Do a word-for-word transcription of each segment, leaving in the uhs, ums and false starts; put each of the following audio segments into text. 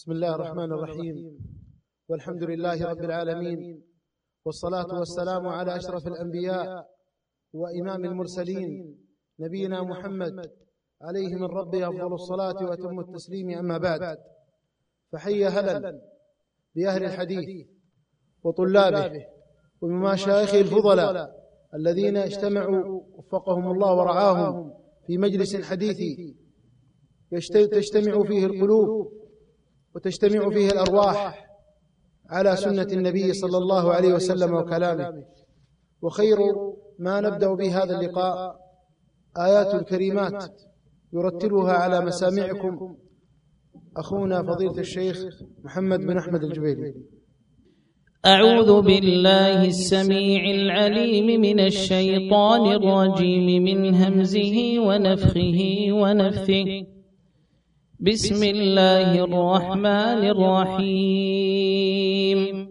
بسم الله الرحمن الرحيم، والحمد لله رب العالمين، والصلاة والسلام على أشرف الأنبياء وإمام المرسلين نبينا محمد عليه من ربه أفضل الصلاة وأتم التسليم. أما بعد، فحي هلا بأهل الحديث وطلابه ومشايخه الفضلاء الذين اجتمعوا وفقهم الله ورعاهم في مجلس حديث تجتمع فيه القلوب وتجتمع فيه الأرواح على سنة النبي صلى الله عليه وسلم وكلامه. وخير ما نبدأ به هذا اللقاء آيات الكريمات يرتلها على مسامعكم أخونا فضيلة الشيخ محمد بن أحمد الجبيلي. أعوذ بالله السميع العليم من الشيطان الرجيم من همزه ونفخه ونفثه. بسم الله الرحمن الرحيم.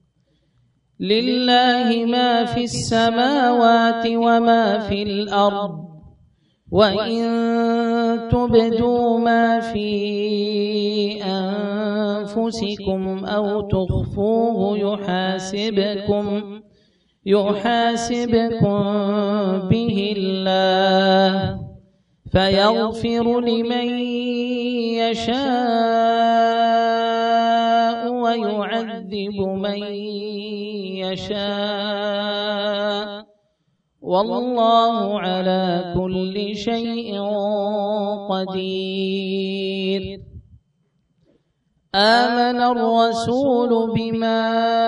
لله ما في السماوات وما في الأرض، وإن تبدوا ما في أنفسكم أو تخفوه يحاسبكم يحاسبكم به الله، فيغفر لمن يشاء ويعذب من يشاء، والله على كل شيء قدير. آمن الرسول بما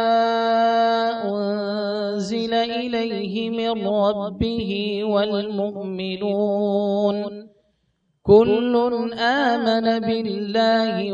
أنزل إليه من ربه والمؤمنون كل آمن بالله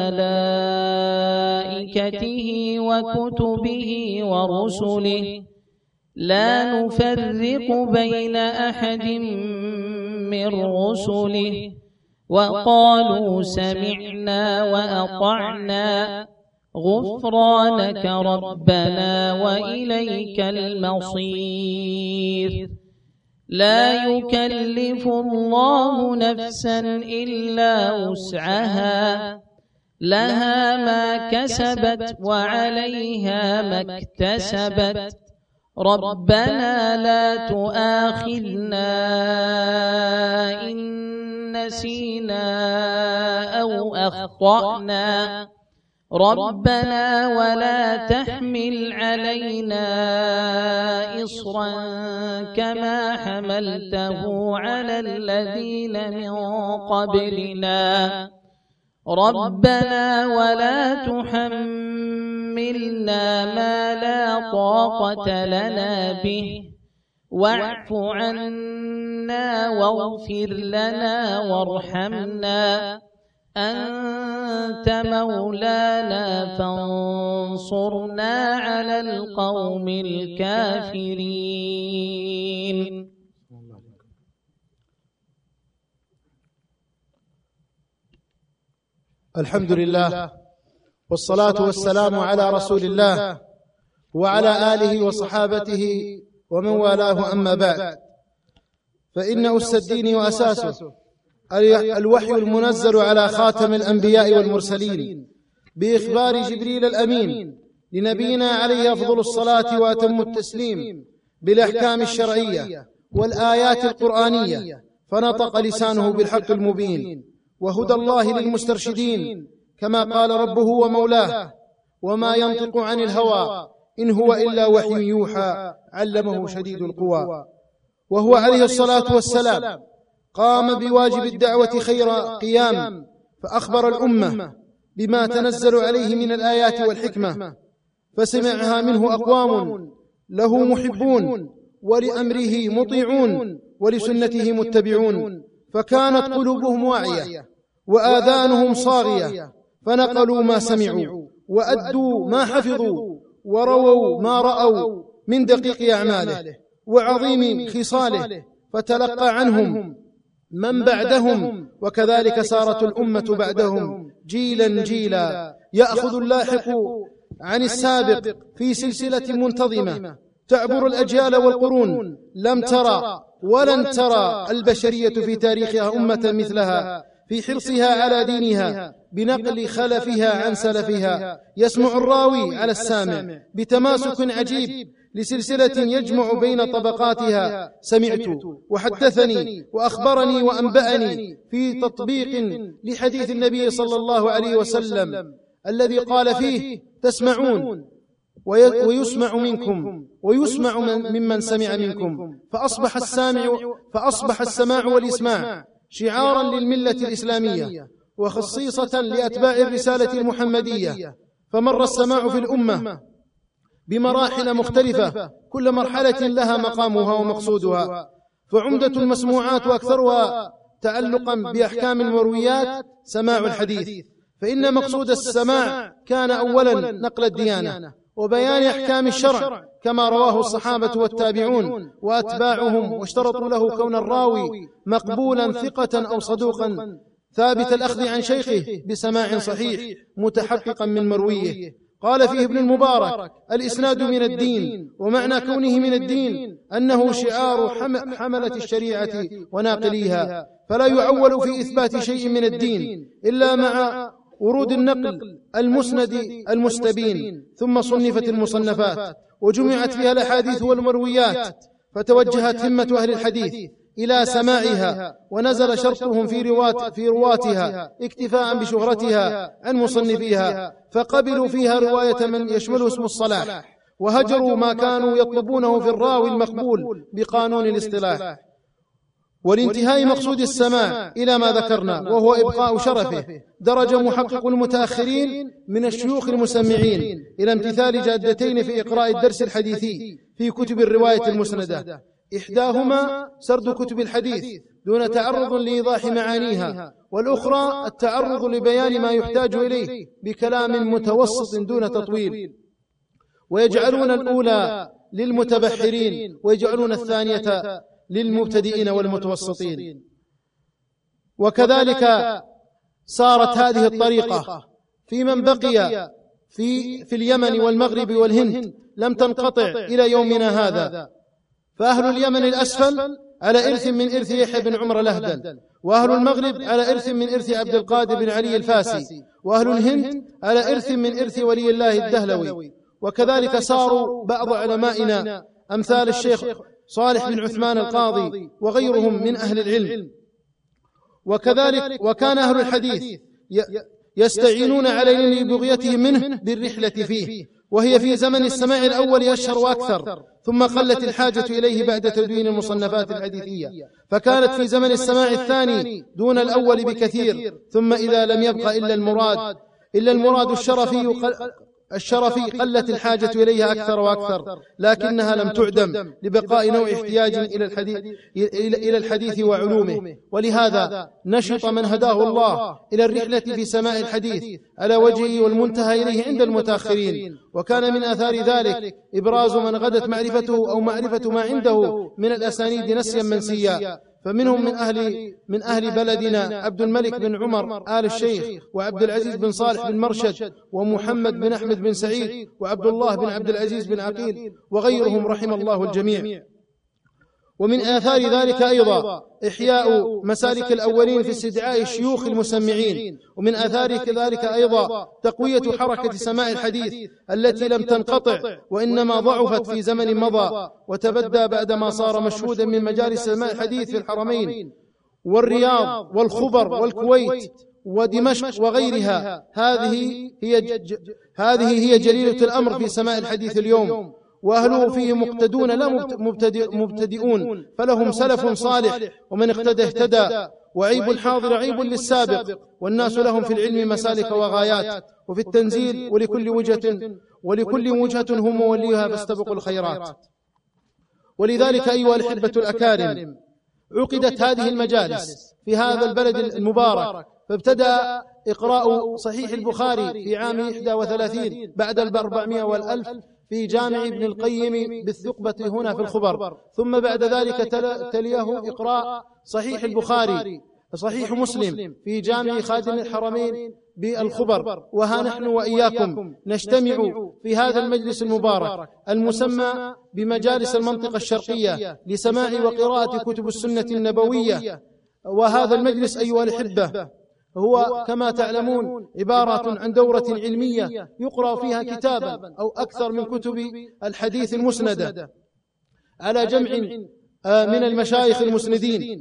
وملائكته وكتبه ورسله لا نفرق بين أحد من رسله، وقالوا سمعنا وأطعنا غفرانك ربنا وإليك المصير. لا يكلف الله نفسا إلا وسعها، لها ما كسبت وعليها ما اكتسبت. ربنا لا تؤاخذنا إن نسينا أو أخطأنا، ربنا ولا تحمل علينا إصرا كما حملته على الذين من قبلنا، ربنا ولا تحملنا ما لا طاقة لنا به، واعف عنا واغفر لنا وارحمنا، أنت مولانا فانصرنا على القوم الكافرين. الحمد لله، والصلاة والسلام على رسول الله وعلى آله وصحابته ومن والاه. أما بعد، فإن أس الدين وأساسه الوحي المنزل على خاتم الأنبياء والمرسلين بإخبار جبريل الأمين لنبينا عليه أفضل الصلاة وأتم التسليم بالأحكام الشرعية والآيات القرآنية، فنطق لسانه بالحق المبين وهدى الله للمسترشدين، كما قال ربه ومولاه: وما ينطق عن الهوى إن هو إلا وحي يوحى علمه شديد القوى. وهو عليه الصلاة والسلام قام بواجب الدعوة خير قيام، فأخبر الأمة بما تنزل عليه من الآيات والحكمة، فسمعها منه أقوام له محبون ولأمره مطيعون ولسنته متبعون، فكانت قلوبهم واعية وآذانهم صاغية، فنقلوا ما سمعوا وأدوا ما حفظوا ورووا ما رأوا من دقيق أعماله وعظيم خصاله، فتلقى عنهم من بعدهم، وكذلك سارت الأمة بعدهم جيلا جيلا، يأخذ اللاحق عن السابق في سلسلة منتظمة تعبر الأجيال والقرون. لم ترى ولن ترى البشرية في تاريخها أمة مثلها في حرصها على دينها بنقل خلفها عن سلفها، يسمع الراوي على السامع بتماسك عجيب لسلسلة يجمع بين طبقاتها، سمعت وحدثني وأخبرني وأنبأني، في تطبيق لحديث النبي صلى الله عليه وسلم الذي قال فيه: تسمعون ويسمع منكم ويسمع ممن سمع منكم. فأصبح السامع فأصبح السماع والإسماع شعارا للملة الإسلامية وخصيصة لأتباع الرسالة المحمدية. فمر السماع في الأمة بمراحل مختلفة، كل مرحلة لها مقامها ومقصودها، فعمدة المسموعات وأكثرها تعلقا بأحكام المرويات سماع الحديث، فإن مقصود السماع كان أولا نقل الديانة وبيان أحكام الشرع كما رواه الصحابة والتابعون وأتباعهم، واشترطوا له كون الراوي مقبولا ثقة أو صدوقا ثابت الأخذ عن شيخه بسماع صحيح متحققا من مرويه. قال فيه ابن المبارك: الإسناد من الدين، ومعنى كونه من الدين أنه شعار حملة الشريعة وناقليها، فلا يعول في إثبات شيء من الدين إلا مع ورود النقل المسند المستبين. ثم صنفت المصنفات وجمعت فيها الأحاديث والمرويات، فتوجهت همة أهل الحديث إلى سماعها، ونزل شرطهم في روات في رواتها اكتفاء بشهرتها عن مصنفيها، فقبلوا فيها رواية من يشمله اسم الصلاح، وهجروا ما كانوا يطلبونه في الراوي المقبول بقانون الاصطلاح. ولانتهاء مقصود السماع إلى ما ذكرنا، وهو إبقاء شرفه، درج محقق المتأخرين من الشيوخ المسمعين إلى امتثال جادتين في إقراء الدرس الحديثي في كتب الرواية المسندة، إحداهما سرد كتب الحديث دون تعرض لإيضاح معانيها، والأخرى التعرض لبيان ما يحتاج إليه بكلام متوسط دون تطويل، ويجعلون الأولى للمتبحرين ويجعلون الثانية للمبتدئين والمتوسطين. وكذلك صارت هذه الطريقة في من بقي في, في اليمن والمغرب والهند، لم تنقطع إلى يومنا هذا. فأهل اليمن الأسفل على إرث من إرث يحيى بن عمر الأهدل، وأهل المغرب على إرث من إرث عبد القادر بن علي الفاسي، وأهل الهند على إرث من إرث ولي الله الدهلوي. وكذلك صاروا بعض علمائنا أمثال الشيخ صالح بن عثمان القاضي وغيرهم من أهل العلم. وكذلك وكان أهل الحديث يستعينون عليه لبغيتهم منه بالرحلة فيه، وهي في زمن السماع الأول أشهر وأكثر، ثم قلت الحاجة إليه بعد تدوين المصنفات الحديثية، فكانت في زمن السماع الثاني دون الأول بكثير. ثم إذا لم يبق إلا المراد إلا المراد الشرفي الشرفي قلت الحاجة إليها أكثر وأكثر، لكنها لم تعدم لبقاء نوع احتياج إلى الحديث, إلى الحديث وعلومه. ولهذا نشط من هداه الله إلى الرحلة في سماع الحديث على وجهه والمنتهى إليه عند المتأخرين. وكان من آثار ذلك إبراز من غدت معرفته أو معرفة ما عنده من الأسانيد نسيا منسيا، فمنهم من أهل, من أهل بلدنا عبد الملك بن عمر آل الشيخ، وعبد العزيز بن صالح بن مرشد، ومحمد بن أحمد بن سعيد، وعبد الله بن عبد العزيز بن عقيل، وغيرهم رحم الله الجميع. ومن آثار ذلك أيضا إحياء مسالك الأولين في استدعاء الشيوخ المسمعين. ومن آثار ذلك أيضا تقوية حركة سماع الحديث التي لم تنقطع وإنما ضعفت في زمن مضى وتبدى بعدما صار مشهودا من مجالس سماع الحديث في الحرمين والرياض والخبر والكويت ودمشق وغيرها. هذه هي هذه هي جليلة الأمر في سماع الحديث اليوم، وأهله فيه مقتدون لا مبتدئون، فلهم سلف صالح، ومن اقتدى اهتدى، وعيب الحاضر عيب للسابق، والناس لهم في العلم مسالك وغايات، وفي التنزيل ولكل وجهة ولكل وجهة هم موليها فاستبقوا الخيرات. ولذلك أيها الأحبة الأكارم عقدت هذه المجالس في هذا البلد المبارك، فابتدأ إقراء صحيح البخاري في عام إحدى وثلاثين بعد الأربعمائة والألف في جامع ابن القيم بالثقبة هنا في الخبر، ثم بعد ذلك تليه إقراء صحيح البخاري صحيح مسلم في جامع خادم الحرمين بالخبر. وها نحن وإياكم نجتمع في هذا المجلس المبارك المسمى بمجالس المنطقة الشرقية لسماع وقراءة كتب السنة النبوية وهذا المجلس أيها الأحبة هو كما تعلمون عبارة عن دورة علمية يقرأ فيها كتابا أو أكثر من كتب الحديث المسندة على جمع من المشايخ المسندين.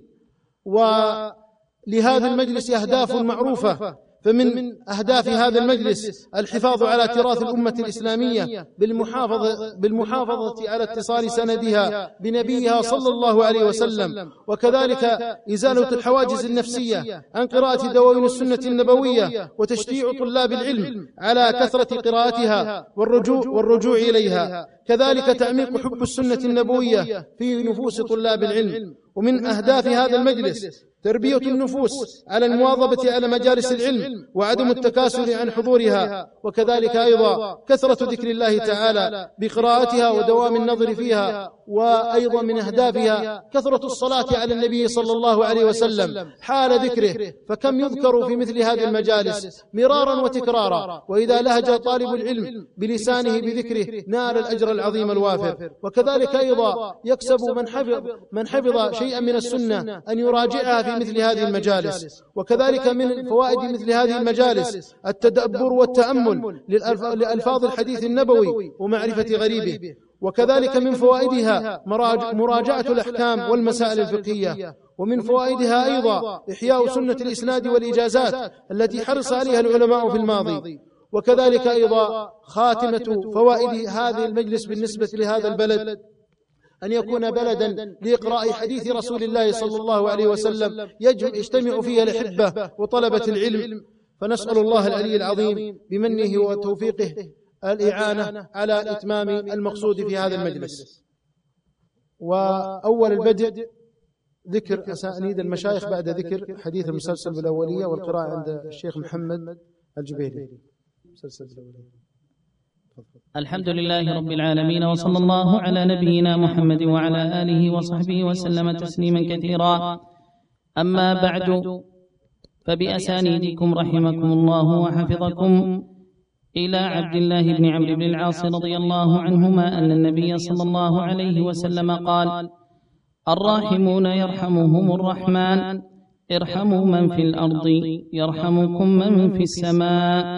ولهذا المجلس أهداف معروفة، فمن أهداف هذا المجلس الحفاظ على تراث الأمة الإسلامية بالمحافظة, بالمحافظة على اتصال سندها بنبيها صلى الله عليه وسلم، وكذلك إزالة الحواجز النفسية عن قراءة دواوين السنة النبوية، وتشجيع طلاب العلم على كثرة قراءتها والرجوع, والرجوع إليها، كذلك تعميق حب السنة النبوية في نفوس طلاب العلم. ومن أهداف هذا المجلس تربية النفوس على المواظبة على مجالس العلم وعدم التكاسل عن حضورها، وكذلك أيضا كثرة ذكر الله تعالى بقراءتها ودوام النظر فيها. وأيضا من أهدافها كثرة الصلاة على النبي صلى الله عليه وسلم حال ذكره، فكم يذكر في مثل هذه المجالس مرارا وتكرارا، وإذا لهج طالب العلم بلسانه بذكره نال الأجر العظيم الوافر. وكذلك أيضا يكسب من حفظ, من حفظ شيئا من السنة أن يراجعها في مثل هذه المجالس. وكذلك من فوائد مثل هذه المجالس التدبر والتأمل لألفاظ الحديث النبوي ومعرفة غريبه. وكذلك من فوائدها مراجعة الأحكام والمسائل الفقهية. ومن فوائدها أيضا إحياء سنة الإسناد والإجازات التي حرص عليها العلماء في الماضي. وكذلك أيضا خاتمة فوائد هذا المجلس بالنسبة لهذا البلد أن يكون بلدا لإقراء حديث رسول الله صلى الله عليه وسلم يجتمع فيها الأحبة وطلبة العلم. فنسأل الله العلي العظيم بمنه وتوفيقه الإعانة على إتمام المقصود في هذا المجلس. وأول البدء ذكر أسانيد المشايخ بعد ذكر حديث المسلسل بالأولية والقراءة عند الشيخ محمد الجبيري. مسلسل بالأولية. الحمد لله رب العالمين، وصلى الله على نبينا محمد وعلى آله وصحبه وسلم تسليما كثيرا. أما بعد، فبأسانيدكم رحمكم الله وحفظكم إلى عبد الله بن عمرو بن العاص رضي الله عنهما أن النبي صلى الله عليه وسلم قال: الراحمون يرحمهم الرحمن، ارحموا من في الأرض يرحمكم من في السماء.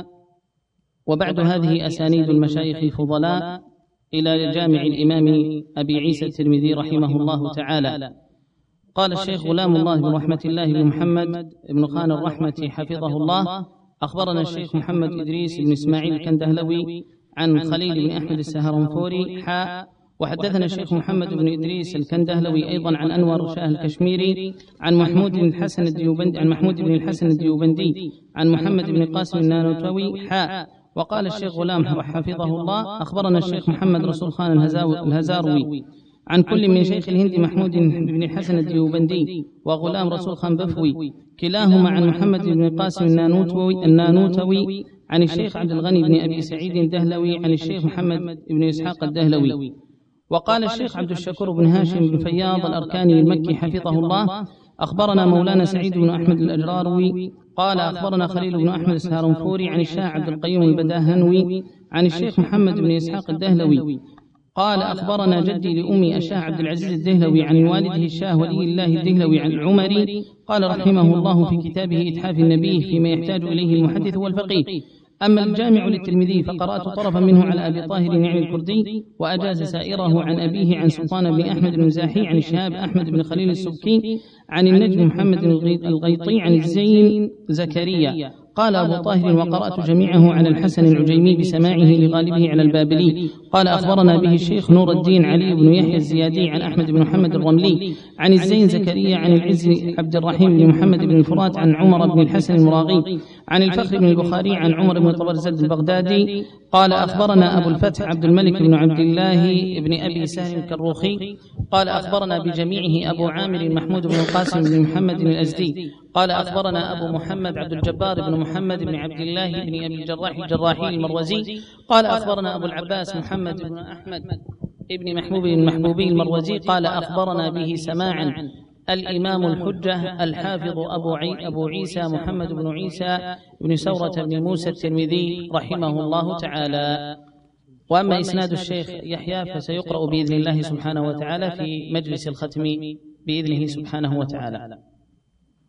وبعد هذه أسانيد المشايخ الفضلاء إلى جامع الإمام أبي عيسى الترمذي رحمه الله تعالى. قال الشيخ غلام الله بن رحمة الله بن محمد بن خان الرحمة حفظه الله: أخبرنا الشيخ محمد إدريس بن إسماعيل الكندهلوي عن خليل بن أحمد السهرنفوري حاء وحدثنا الشيخ محمد بن إدريس الكندهلوي أيضا عن أنور شاه الكشميري عن محمود بن الحسن الديوبندي عن محمود بن الحسن الديوبندي عن محمد بن قاسم النانوتوي حاء. وقال الشيخ غلام حفظه الله: أخبرنا الشيخ محمد رسول خان الهزاروي عن كل من شيخ الهند محمود بن الحسن الديوبندي وغلام رسول خان بفوي كلاهما عن محمد بن قاسم النانوتوي, النانوتوي عن الشيخ عبد الغني بن أبي سعيد الدهلوي عن الشيخ محمد بن إسحاق الدهلوي. وقال الشيخ عبد الشكور بن هاشم بن فياض الأركاني المكي حفظه الله: أخبرنا مولانا سعيد بن أحمد الأجراروي قال: أخبرنا خليل بن أحمد السهرنفوري عن الشاه عبد القيوم البداهنوي عن الشيخ محمد بن إسحاق الدهلوي قال: أخبرنا جدي لأمي الشاه عبد العزيز الدهلوي عن والده الشاه ولي الله الدهلوي عن العمري قال رحمه الله في كتابه إتحاف النبي فيما يحتاج إليه المحدث والفقيه. أما الجامع للترمذي فقرأت طرفا منه على أبي طاهر نعم الكردي، وأجاز سائره عن أبيه عن سلطان بن أحمد بن زاحي عن الشهاب أحمد بن خليل السبكي عن النجم محمد الغيطي عن الزين زكريا قال أبو طاهر: وقرأت جميعه على الحسن العجيمي بسماعه لغالبه على البابلي قال: أخبرنا به الشيخ نور الدين علي بن يحيى الزيادي عن أحمد بن محمد الرملي عن الزين زكريا عن العز عبد الرحيم بن محمد بن الفرات عن عمر بن الحسن المراغي عن الفخر بن البخاري عن عمر بن طبرزد البغدادي قال: أخبرنا أبو الفتح عبد الملك بن عبد الله بن أبي سهل الكروخي قال: أخبرنا بجميعه أبو عامر محمود بن القاسم بن محمد الأزدي قال: أخبرنا أبو محمد عبد الجبار بن محمد بن عبد الله بن أبي الجراح الجراحي المروزي قال: أخبرنا أبو العباس محمد بن أحمد ابن محبوب المحبوبي المروزي قال: أخبرنا به سماعا الإمام الحجة الحافظ أبو, عي أبو عيسى محمد بن عيسى بن سورة بن موسى الترمذي رحمه الله تعالى. وأما إسناد الشيخ يحيى فسيقرأ بإذن الله سبحانه وتعالى في مجلس الختم بإذنه سبحانه وتعالى.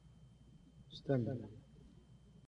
تمام.